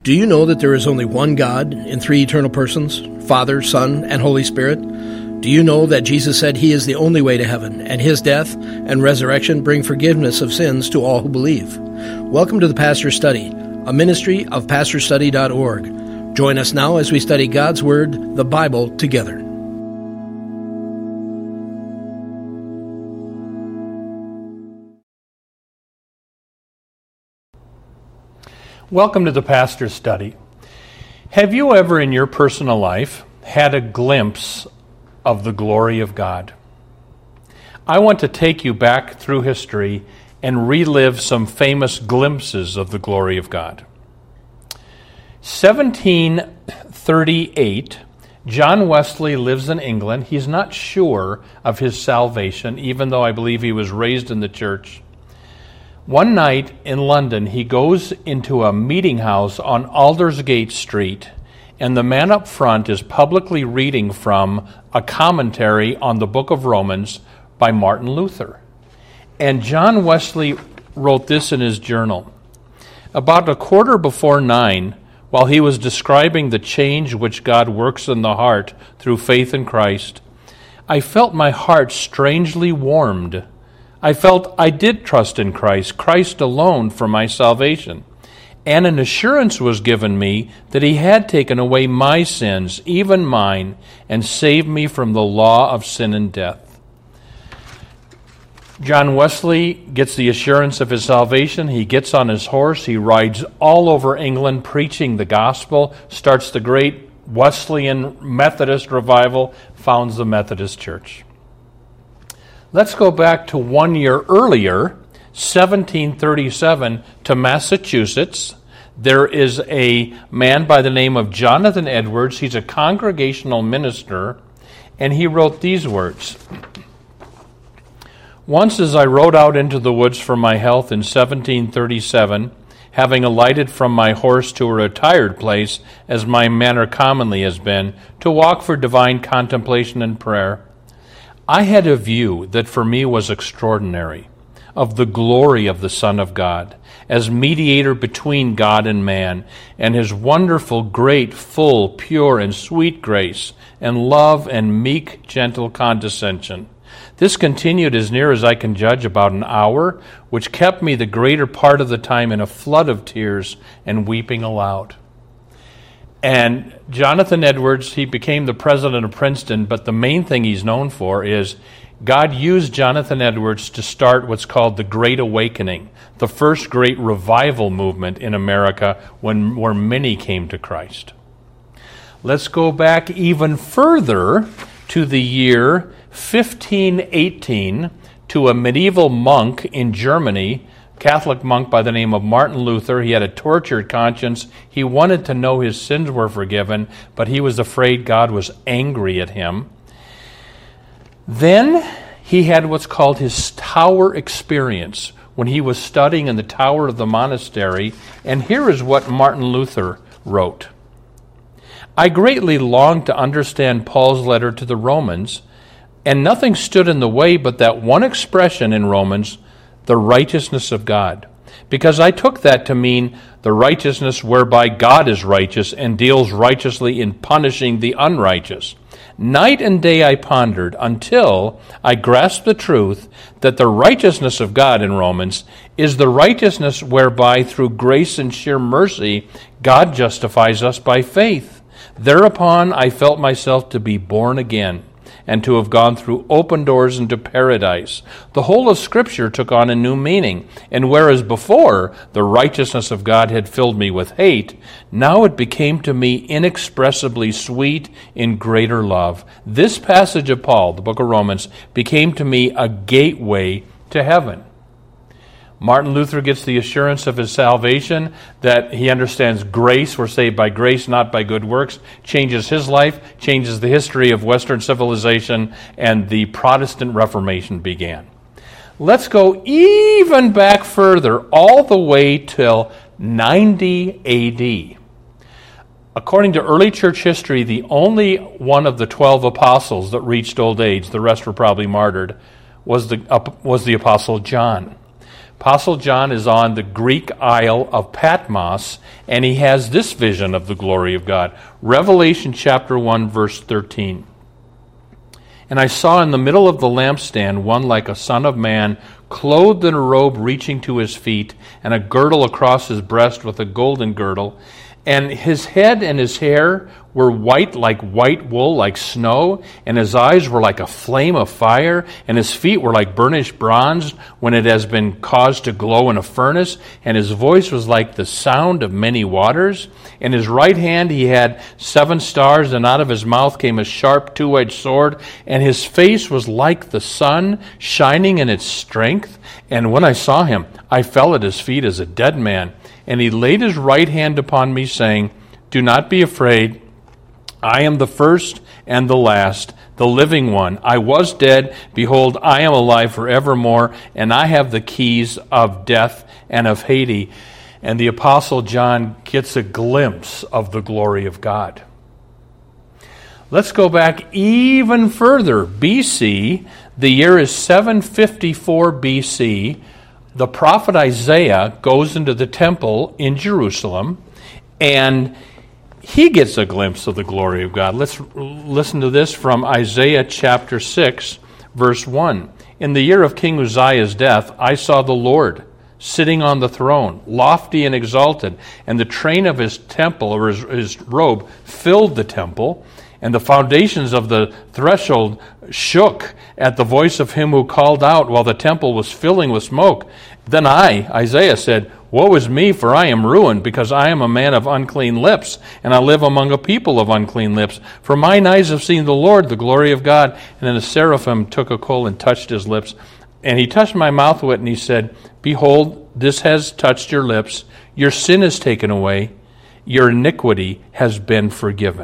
Do you know that there is only one God in three eternal persons, Father, Son, and Holy Spirit? Do you know that Jesus said He is the only way to heaven, and His death and resurrection bring forgiveness of sins to all who believe? Welcome to the Pastor's Study, a ministry of pastorstudy.org. Join us now as we study God's Word, the Bible, together. Welcome to the Pastor's Study. Have you ever in your personal life had a glimpse of the glory of God? I want to take you back through history and relive some famous glimpses of the glory of God. 1738, John Wesley lives in England. He's not sure of his salvation, even though I believe he was raised in the church. One night in London, he goes into a meeting house on Aldersgate Street, and the man up front is publicly reading from a commentary on the book of Romans by Martin Luther. And John Wesley wrote this in his journal. About 9:15, while he was describing the change which God works in the heart through faith in Christ, I felt my heart strangely warmed. I felt I did trust in Christ, Christ alone for my salvation. And an assurance was given me that He had taken away my sins, even mine, and saved me from the law of sin and death. John Wesley gets the assurance of his salvation. He gets on his horse. He rides all over England preaching the gospel, starts the great Wesleyan Methodist revival, founds the Methodist Church. Let's go back to 1 year earlier, 1737, to Massachusetts. There is a man by the name of Jonathan Edwards. He's a congregational minister, and he wrote these words. Once as I rode out into the woods for my health in 1737, having alighted from my horse to a retired place, as my manner commonly has been, to walk for divine contemplation and prayer, I had a view that for me was extraordinary, of the glory of the Son of God, as mediator between God and man, and His wonderful, great, full, pure, and sweet grace, and love and meek, gentle condescension. This continued as near as I can judge about an hour, which kept me the greater part of the time in a flood of tears and weeping aloud. And Jonathan Edwards, he became the president of Princeton, but the main thing he's known for is God used Jonathan Edwards to start what's called the Great Awakening, the first great revival movement in America where many came to Christ. Let's go back even further to the year 1518 to a medieval monk in Germany, Catholic monk by the name of Martin Luther. He had a tortured conscience. He wanted to know his sins were forgiven, but he was afraid God was angry at him. Then he had what's called his tower experience when he was studying in the tower of the monastery. And here is what Martin Luther wrote. I greatly longed to understand Paul's letter to the Romans, and nothing stood in the way but that one expression in Romans, the righteousness of God, because I took that to mean the righteousness whereby God is righteous and deals righteously in punishing the unrighteous. Night and day I pondered until I grasped the truth that the righteousness of God in Romans is the righteousness whereby through grace and sheer mercy God justifies us by faith. Thereupon I felt myself to be born again, and to have gone through open doors into paradise. The whole of Scripture took on a new meaning, and whereas before the righteousness of God had filled me with hate, now it became to me inexpressibly sweet in greater love. This passage of Paul, the book of Romans, became to me a gateway to heaven. Martin Luther gets the assurance of his salvation, that he understands grace, we're saved by grace, not by good works, changes his life, changes the history of Western civilization, and the Protestant Reformation began. Let's go even back further, all the way till 90 A.D. According to early church history, the only one of the 12 apostles that reached old age, the rest were probably martyred, was the apostle John. Apostle John is on the Greek Isle of Patmos, and he has this vision of the glory of God. Revelation chapter 1, verse 13. And I saw in the middle of the lampstand one like a son of man, clothed in a robe reaching to his feet, and a girdle across his breast with a golden girdle. And his head and his hair were white like white wool, like snow, and his eyes were like a flame of fire, and his feet were like burnished bronze when it has been caused to glow in a furnace, and his voice was like the sound of many waters. In his right hand he had 7 stars, and out of his mouth came a sharp 2-edged sword, and his face was like the sun, shining in its strength. And when I saw him, I fell at his feet as a dead man. And he laid his right hand upon me, saying, Do not be afraid. I am the first and the last, the living one. I was dead. Behold, I am alive forevermore, and I have the keys of death and of Hades. And the Apostle John gets a glimpse of the glory of God. Let's go back even further. BC, the year is 754 BC. The prophet Isaiah goes into the temple in Jerusalem, and he gets a glimpse of the glory of God. Let's listen to this from Isaiah chapter 6, verse 1. In the year of King Uzziah's death, I saw the Lord sitting on the throne, lofty and exalted, and the train of his temple, or his robe, filled the temple, and the foundations of the threshold shook at the voice of him who called out while the temple was filling with smoke. Then I, Isaiah, said, Woe is me, for I am ruined, because I am a man of unclean lips, and I live among a people of unclean lips. For mine eyes have seen the Lord, the glory of God. And then the seraphim took a coal and touched his lips. And he touched my mouth with it, and he said, Behold, this has touched your lips. Your sin is taken away. Your iniquity has been forgiven.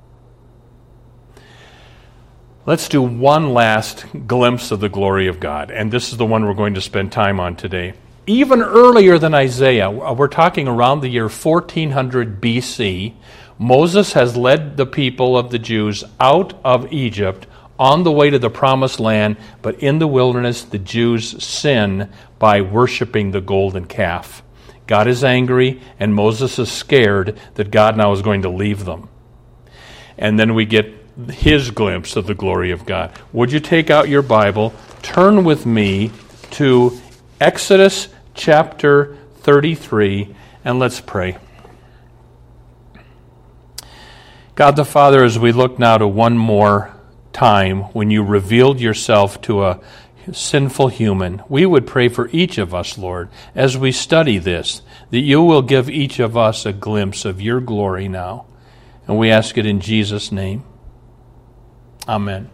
Let's do one last glimpse of the glory of God, and this is the one we're going to spend time on today. Even earlier than Isaiah, we're talking around the year 1400 BC, Moses has led the people of the Jews out of Egypt on the way to the promised land, but in the wilderness the Jews sin by worshiping the golden calf. God is angry, and Moses is scared that God now is going to leave them. And then we get his glimpse of the glory of God. Would you take out your Bible, turn with me to Exodus chapter 33, and let's pray. God the Father, as we look now to one more time when you revealed yourself to a sinful human, we would pray for each of us, Lord, as we study this, that you will give each of us a glimpse of your glory now. And we ask it in Jesus' name. Amen.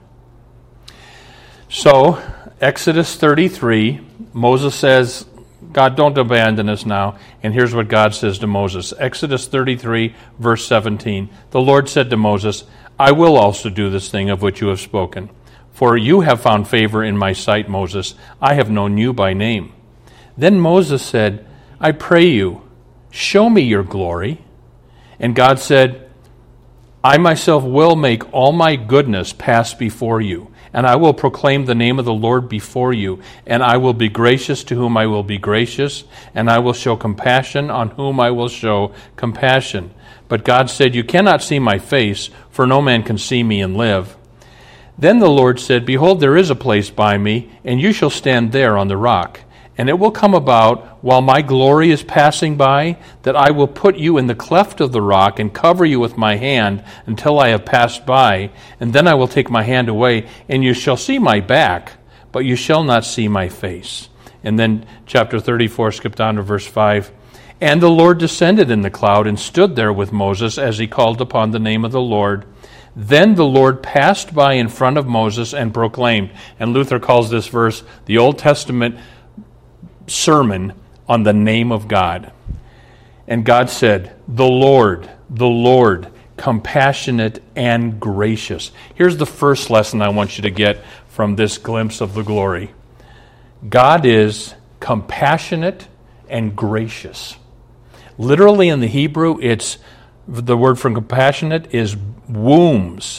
So, Exodus 33, Moses says, God, don't abandon us now. And here's what God says to Moses. Exodus 33, verse 17. The Lord said to Moses, I will also do this thing of which you have spoken. For you have found favor in my sight, Moses. I have known you by name. Then Moses said, I pray you, show me your glory. And God said, I myself will make all my goodness pass before you, and I will proclaim the name of the Lord before you, and I will be gracious to whom I will be gracious, and I will show compassion on whom I will show compassion. But God said, You cannot see my face, for no man can see me and live. Then the Lord said, Behold, there is a place by me, and you shall stand there on the rock. And it will come about, while my glory is passing by, that I will put you in the cleft of the rock and cover you with my hand until I have passed by. And then I will take my hand away, and you shall see my back, but you shall not see my face. And then chapter 34, skip down to verse 5. And the Lord descended in the cloud and stood there with Moses as he called upon the name of the Lord. Then the Lord passed by in front of Moses and proclaimed. And Luther calls this verse the Old Testament sermon on the name of God. And God said, the Lord, compassionate and gracious. Here's the first lesson I want you to get from this glimpse of the glory. God is compassionate and gracious. Literally in the Hebrew, it's the word for compassionate is wombs,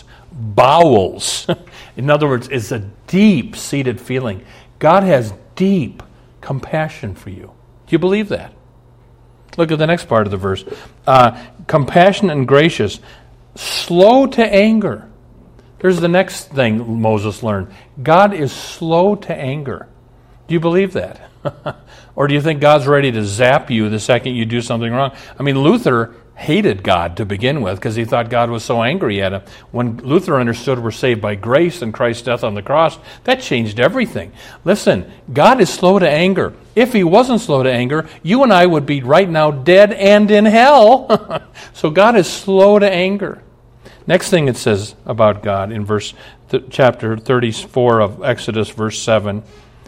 bowels. In other words, it's a deep-seated feeling. God has deep compassion for you. Do you believe that? Look at the next part of the verse. Compassionate and gracious, slow to anger. Here's the next thing Moses learned. God is slow to anger. Do you believe that? Or do you think God's ready to zap you the second you do something wrong? I mean, Luther hated God to begin with because he thought God was so angry at him. When Luther understood we're saved by grace and Christ's death on the cross, that changed everything. Listen, God is slow to anger. If he wasn't slow to anger, you and I would be right now dead and in hell. So God is slow to anger. Next thing it says about God in chapter 34 of Exodus, verse 7.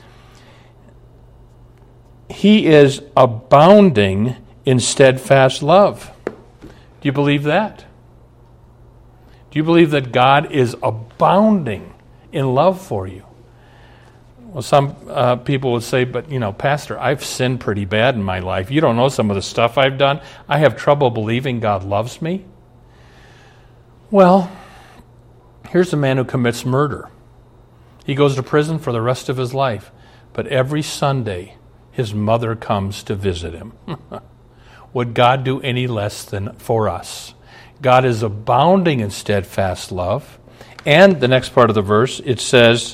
He is abounding in steadfast love. Do you believe that? Do you believe that God is abounding in love for you? Well, some people would say, but, Pastor, I've sinned pretty bad in my life. You don't know some of the stuff I've done. I have trouble believing God loves me. Well, here's a man who commits murder. He goes to prison for the rest of his life. But every Sunday, his mother comes to visit him. Would God do any less than for us? God is abounding in steadfast love. And the next part of the verse, it says,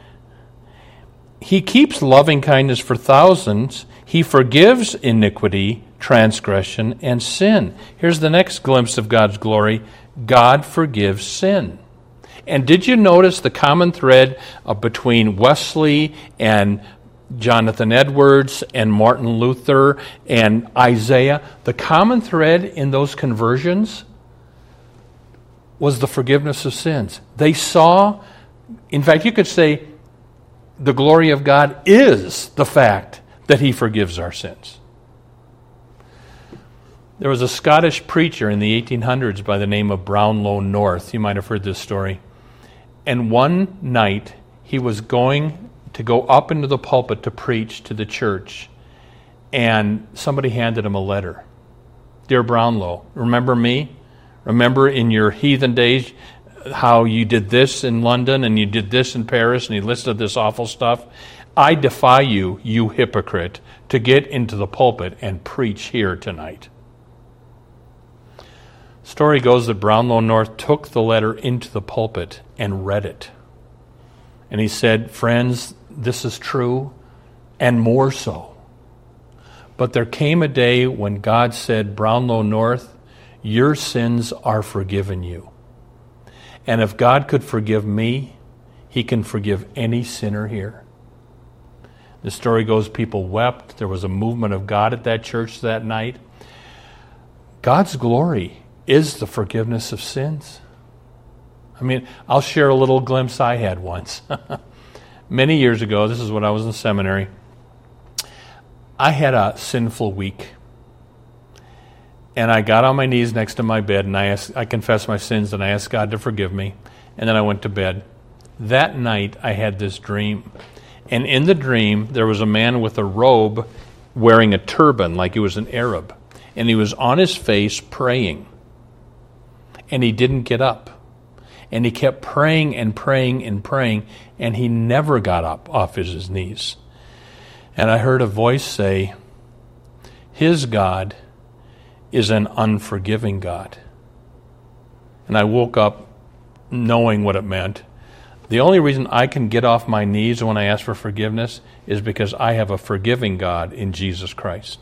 He keeps loving kindness for thousands. He forgives iniquity, transgression, and sin. Here's the next glimpse of God's glory. God forgives sin. And did you notice the common thread between Wesley and Jonathan Edwards and Martin Luther and Isaiah? The common thread in those conversions was the forgiveness of sins. They saw, in fact, you could say the glory of God is the fact that he forgives our sins. There was a Scottish preacher in the 1800s by the name of Brownlow North. You might have heard this story. And one night, he was going to go up into the pulpit to preach to the church, and somebody handed him a letter. Dear Brownlow, remember me? Remember in your heathen days how you did this in London and you did this in Paris and he listed this awful stuff? I defy you, you hypocrite, to get into the pulpit and preach here tonight. Story goes that Brownlow North took the letter into the pulpit and read it. And he said, friends, this is true, and more so. But there came a day when God said, Brownlow North, your sins are forgiven you. And if God could forgive me, he can forgive any sinner here. The story goes, people wept. There was a movement of God at that church that night. God's glory is the forgiveness of sins. I mean, I'll share a little glimpse I had once. Many years ago, this is when I was in seminary, I had a sinful week. And I got on my knees next to my bed and I confessed my sins and I asked God to forgive me. And then I went to bed. That night, I had this dream. And in the dream, there was a man with a robe wearing a turban like he was an Arab. And he was on his face praying. And he didn't get up. And he kept praying and praying and praying, and he never got up off his knees. And I heard a voice say, his God is an unforgiving God. And I woke up knowing what it meant. The only reason I can get off my knees when I ask for forgiveness is because I have a forgiving God in Jesus Christ.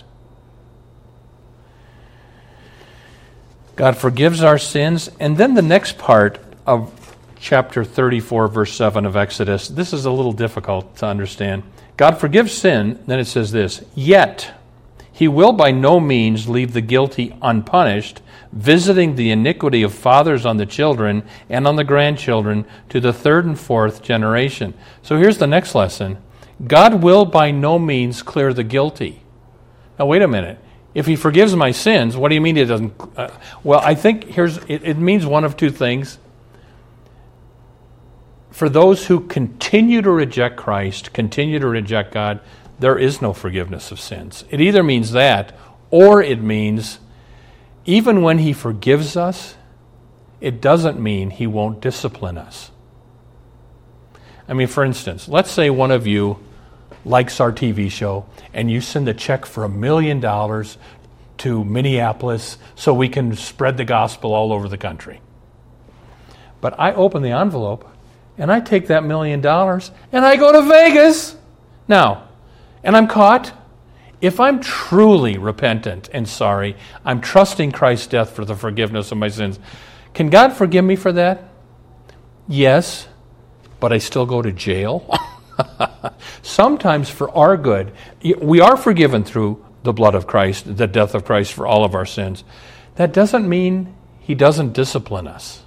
God forgives our sins, and then the next part of chapter 34, verse 7 of Exodus, this is a little difficult to understand. God forgives sin, then it says this, yet he will by no means leave the guilty unpunished, visiting the iniquity of fathers on the children and on the grandchildren to the third and fourth generation. So here's the next lesson. God will by no means clear the guilty. Now wait a minute. If he forgives my sins, what do you mean he doesn't? Well, I think it means one of two things. For those who continue to reject Christ, continue to reject God, there is no forgiveness of sins. It either means that, or it means even when he forgives us, it doesn't mean he won't discipline us. I mean, for instance, let's say one of you likes our TV show, and you send a check for $1 million to Minneapolis so we can spread the gospel all over the country. But I open the envelope, and I take that $1 million, and I go to Vegas. Now, and I'm caught. If I'm truly repentant and sorry, I'm trusting Christ's death for the forgiveness of my sins, can God forgive me for that? Yes, but I still go to jail. Sometimes for our good. We are forgiven through the blood of Christ, the death of Christ for all of our sins. That doesn't mean he doesn't discipline us.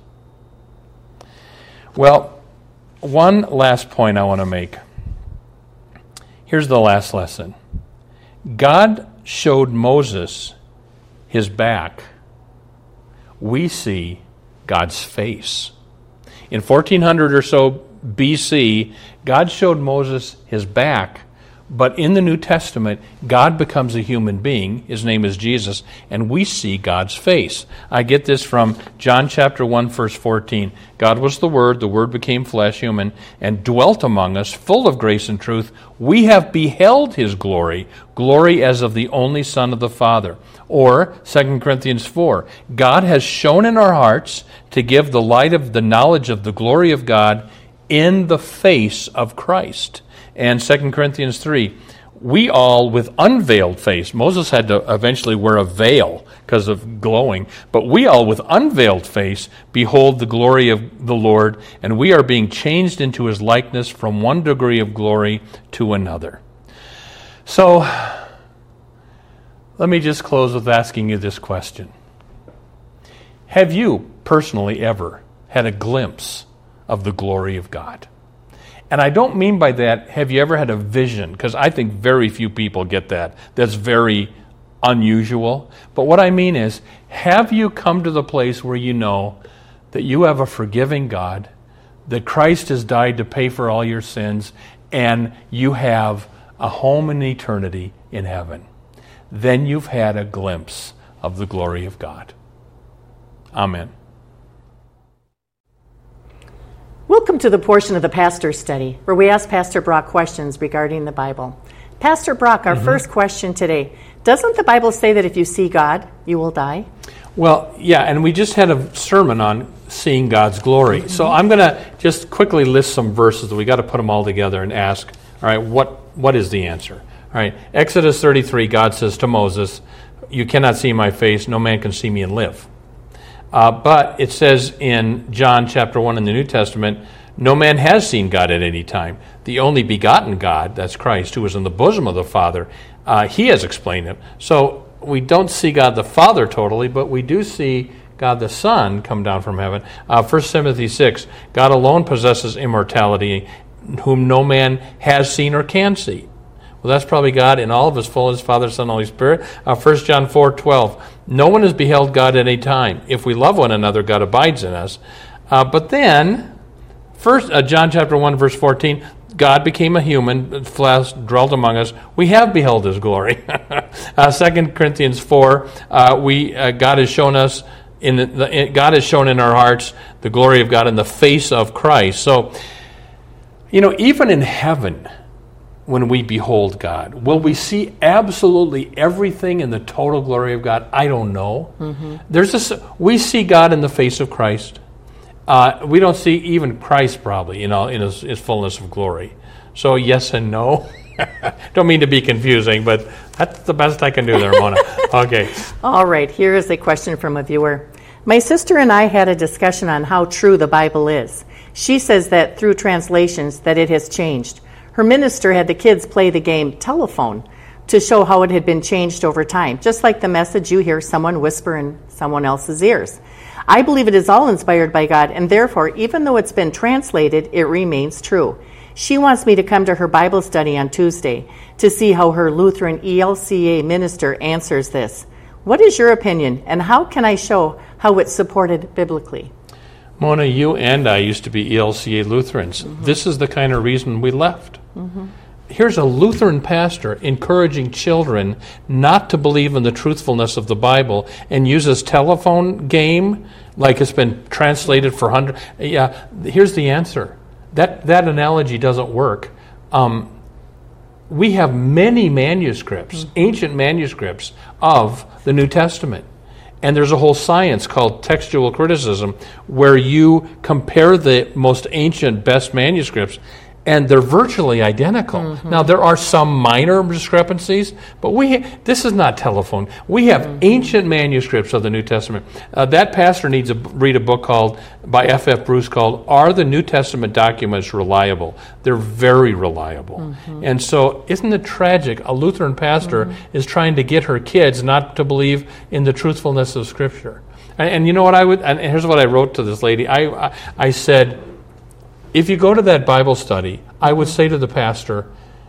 Well, one last point I want to make. Here's the last lesson. God showed Moses his back. We see God's face. In 1400 or so BC, God showed Moses his back, but in the New Testament, God becomes a human being. His name is Jesus, and we see God's face. I get this from John chapter 1, verse 14. God was the Word became flesh, human, and dwelt among us, full of grace and truth. We have beheld his glory, glory as of the only Son of the Father. Or 2 Corinthians 4, God has shone in our hearts to give the light of the knowledge of the glory of God in the face of Christ. And 2 Corinthians 3, we all with unveiled face. Moses had to eventually wear a veil because of glowing. But we all with unveiled face behold the glory of the Lord, and we are being changed into his likeness from one degree of glory to another. So, let me just close with asking you this question. Have you personally ever had a glimpse of the glory of God? And I don't mean by that, have you ever had a vision? Because I think very few people get that. That's very unusual. But what I mean is, have you come to the place where you know that you have a forgiving God, that Christ has died to pay for all your sins, and you have a home in eternity in heaven? Then you've had a glimpse of the glory of God. Amen. Welcome to the portion of the Pastor's Study, where we ask Pastor Brock questions regarding the Bible. Pastor Brock, our first question today. Doesn't the Bible say that if you see God, you will die? Well, yeah, and we just had a sermon on seeing God's glory. So I'm going to just quickly list some verses. We got to put them all together and ask, all right, what is the answer? All right, Exodus 33, God says to Moses, you cannot see my face, no man can see me and live. But it says in John chapter 1 in the New Testament, no man has seen God at any time. The only begotten God, that's Christ, who is in the bosom of the Father, he has explained him. So we don't see God the Father totally, but we do see God the Son come down from heaven. 1 Timothy 6, God alone possesses immortality, whom no man has seen or can see. Well, that's probably God in all of his fullness, Father, Son, Holy Spirit. 1 John 4:12, no one has beheld God at any time. If we love one another, God abides in us. But then, John chapter 1, verse 14, God became a human, flesh dwelt among us. We have beheld his glory. 2 Corinthians 4, God has shown us, God has shown in our hearts the glory of God in the face of Christ. So, even in heaven, when we behold God, will we see absolutely everything in the total glory of God? I don't know. Mm-hmm. We see God in the face of Christ. We don't see even Christ probably, in his fullness of glory. So yes and no. Don't mean to be confusing, but that's the best I can do there, Mona. Okay. All right, here is a question from a viewer. My sister and I had a discussion on how true the Bible is. She says that through translations that it has changed. Her minister had the kids play the game telephone to show how it had been changed over time, just like the message you hear someone whisper in someone else's ears. I believe it is all inspired by God, and therefore, even though it's been translated, it remains true. She wants me to come to her Bible study on Tuesday to see how her Lutheran ELCA minister answers this. What is your opinion, and how can I show how it's supported biblically? Mona, you and I used to be ELCA Lutherans. Mm-hmm. This is the kind of reason we left. Mm-hmm. Here's a Lutheran pastor encouraging children not to believe in the truthfulness of the Bible and uses telephone game like it's been translated for hundreds. Yeah, here's the answer. That analogy doesn't work. we have many manuscripts, ancient manuscripts of the New Testament. And there's a whole science called textual criticism where you compare the most ancient, best manuscripts, and they're virtually identical. Now, there are some minor discrepancies, but this is not telephone. We have ancient manuscripts of the New Testament. That pastor needs to read a book by F.F. Bruce called Are the New Testament Documents Reliable? They're very reliable. And so isn't it tragic? A Lutheran pastor is trying to get her kids not to believe in the truthfulness of Scripture. And you know what and here's what I wrote to this lady. I said, if you go to that Bible study, I would say to the pastor,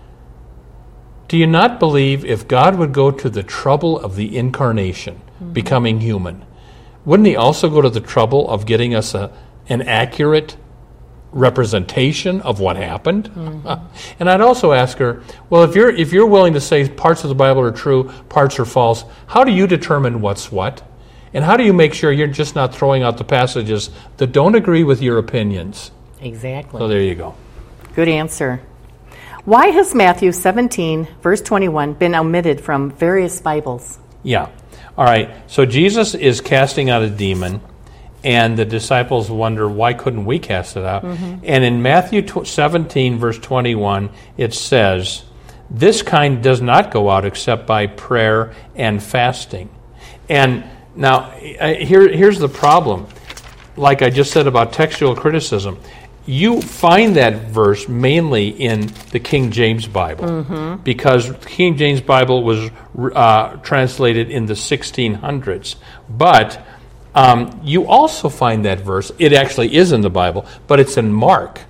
do you not believe if God would go to the trouble of the incarnation, becoming human, wouldn't he also go to the trouble of getting us an accurate representation of what happened? And I'd also ask her, well, if you're willing to say parts of the Bible are true, parts are false, how do you determine what's what? And how do you make sure you're just not throwing out the passages that don't agree with your opinions? Exactly. So there you go. Good answer. Why has Matthew 17, verse 21, been omitted from various Bibles? Yeah. All right. So Jesus is casting out a demon, and the disciples wonder, why couldn't we cast it out? And in Matthew 17, verse 21, it says, this kind does not go out except by prayer and fasting. And now, here's the problem. Like I just said about textual criticism, you find that verse mainly in the King James Bible because the King James Bible was translated in the 1600s. But you also find that verse, it actually is in the Bible, but it's in Mark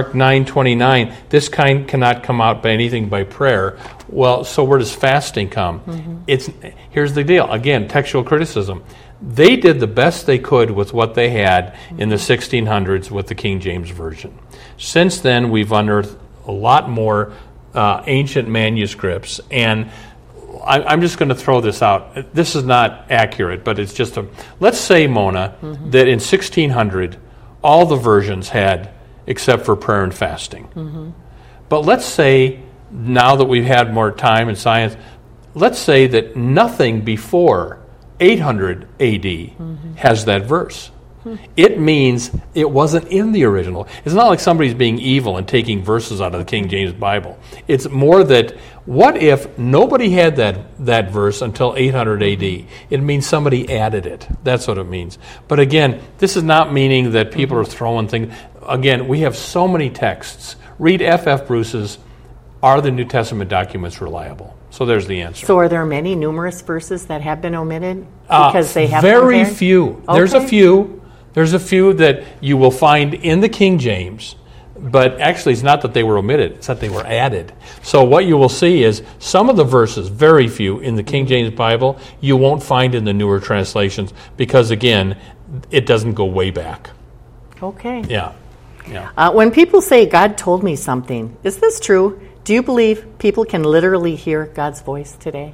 9:29. This kind cannot come out by anything but prayer. Well, so where does fasting come? Here's the deal. Again, textual criticism. They did the best they could with what they had in the 1600s with the King James Version. Since then, we've unearthed a lot more ancient manuscripts, and I'm just going to throw this out. This is not accurate, but it's just let's say, Mona, that in 1600, all the versions had, except for prayer and fasting. But let's say, now that we've had more time and science, let's say that nothing before 800 A.D. has that verse. It means it wasn't in the original. It's not like somebody's being evil and taking verses out of the King James Bible. It's more that, what if nobody had that verse until 800 A.D.? It means somebody added it. That's what it means. But again, this is not meaning that people are throwing things. Again, we have so many texts. Read F.F. Bruce's Are the New Testament Documents Reliable? So there's the answer. So are there many numerous verses that have been omitted because they have very compared? Few. Okay. There's a few that you will find in the King James, but actually it's not that they were omitted, it's that they were added. So what you will see is some of the verses, very few, in the King James Bible, you won't find in the newer translations because, again, it doesn't go way back. Okay. Yeah. When people say, God told me something, is this true? Do you believe people can literally hear God's voice today?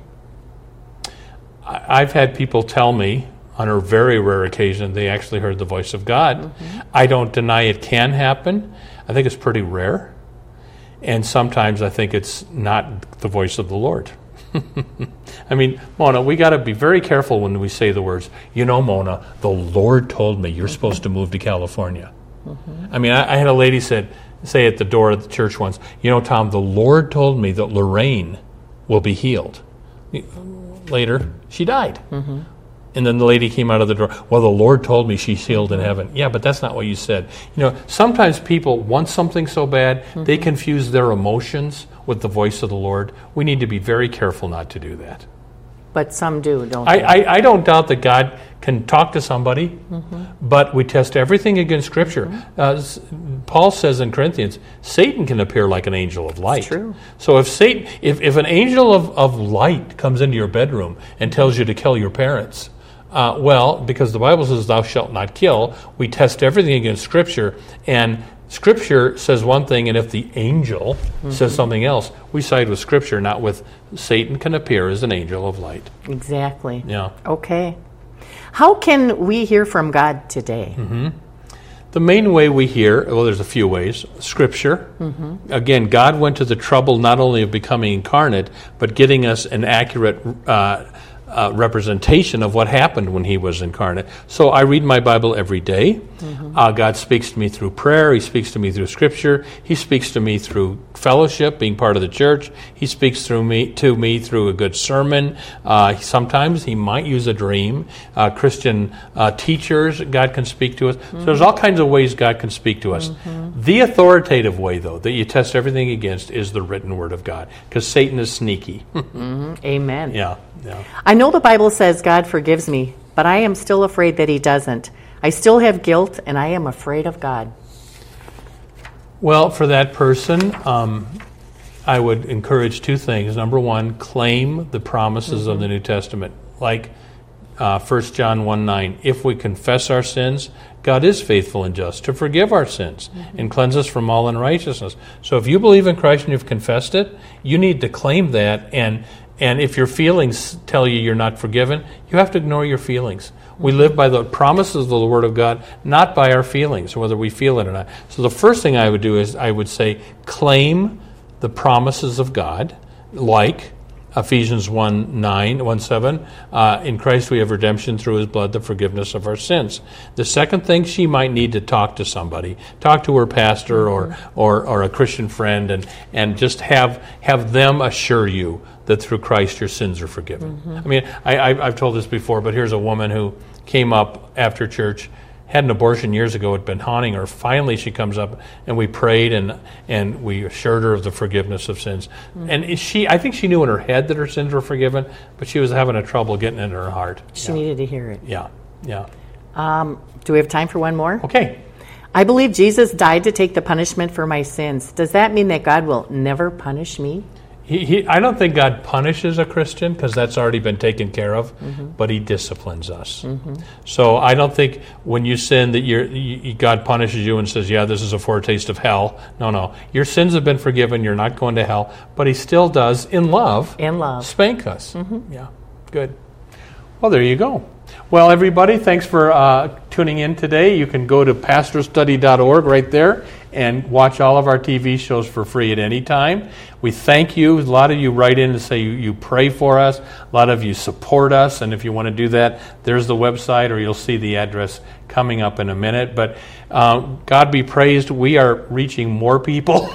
I've had people tell me on a very rare occasion they actually heard the voice of God. I don't deny it can happen. I think it's pretty rare. And sometimes I think it's not the voice of the Lord. I mean, Mona, we got to be very careful when we say the words, you know, Mona, the Lord told me you're supposed to move to California. I mean, I had a lady say at the door of the church once, you know, Tom, the Lord told me that Lorraine will be healed. Later, she died. And then the lady came out of the door, well, the Lord told me she's healed in heaven. Yeah, but that's not what you said. You know, sometimes people want something so bad, they confuse their emotions with the voice of the Lord. We need to be very careful not to do that. But some do, don't they? I don't doubt that God can talk to somebody, but we test everything against Scripture. Paul says in Corinthians, Satan can appear like an angel of light. It's true. So if an angel of light comes into your bedroom and tells you to kill your parents, well, because the Bible says thou shalt not kill, we test everything against Scripture, and Scripture says one thing, and if the angel says something else, we side with Scripture, not with Satan can appear as an angel of light. Exactly. Yeah. Okay. How can we hear from God today? The main way we hear, well, there's a few ways. Scripture. Again, God went to the trouble not only of becoming incarnate, but getting us an accurate representation of what happened when he was incarnate. So I read my Bible every day. God speaks to me through prayer. He speaks to me through Scripture. He speaks to me through fellowship, being part of the church. He speaks to me through a good sermon. Sometimes he might use a dream. Christian teachers, God can speak to us. So there's all kinds of ways God can speak to us. The authoritative way, though, that you test everything against is the written Word of God, because Satan is sneaky. Amen. Yeah. I know the Bible says God forgives me, but I am still afraid that he doesn't. I still have guilt, and I am afraid of God. Well, for that person, I would encourage two things. Number one, claim the promises of the New Testament. Like 1 John 1:9, if we confess our sins, God is faithful and just to forgive our sins and cleanse us from all unrighteousness. So if you believe in Christ and you've confessed it, you need to claim that. And if your feelings tell you you're not forgiven, you have to ignore your feelings. We live by the promises of the Word of God, not by our feelings, whether we feel it or not. So the first thing I would do is I would say claim the promises of God, like Ephesians 1:7, in Christ we have redemption through his blood, the forgiveness of our sins. The second thing, she might need to talk to somebody. Talk to her pastor or a Christian friend and just have them assure you that through Christ your sins are forgiven. I mean, I've told this before, but here's a woman who came up after church, had an abortion years ago, had been haunting her. Finally, she comes up, and we prayed, and we assured her of the forgiveness of sins. And I think she knew in her head that her sins were forgiven, but she was having a trouble getting into her heart. She needed to hear it. Yeah. Do we have time for one more? Okay. I believe Jesus died to take the punishment for my sins. Does that mean that God will never punish me? I don't think God punishes a Christian, because that's already been taken care of, but he disciplines us. So I don't think when you sin that God punishes you and says, yeah, this is a foretaste of hell. No. Your sins have been forgiven. You're not going to hell. But he still does, in love, spank us. Yeah, good. Well, there you go. Well, everybody, thanks for tuning in today. You can go to pastorstudy.org right there and watch all of our TV shows for free at any time. We thank you. A lot of you write in and say you pray for us. A lot of you support us. And if you want to do that, there's the website, or you'll see the address coming up in a minute. But God be praised, we are reaching more people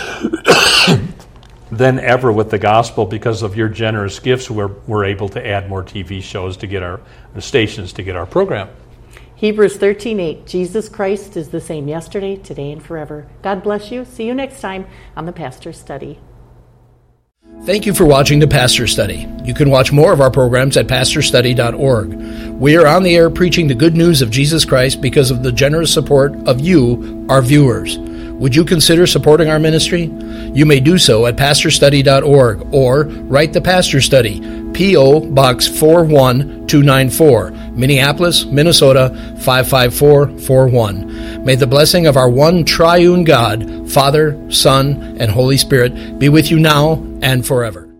than ever with the gospel because of your generous gifts. We're able to add more TV shows to get our stations to get our program. Hebrews 13:8, Jesus Christ is the same yesterday, today, and forever. God bless you. See you next time on the Pastor Study. Thank you for watching the Pastor Study. You can watch more of our programs at pastorstudy.org. We are on the air preaching the good news of Jesus Christ because of the generous support of you, our viewers. Would you consider supporting our ministry? You may do so at pastorstudy.org or write the Pastor Study, P.O. Box 41294, Minneapolis, Minnesota 55441. May the blessing of our one triune God, Father, Son, and Holy Spirit be with you now and forever.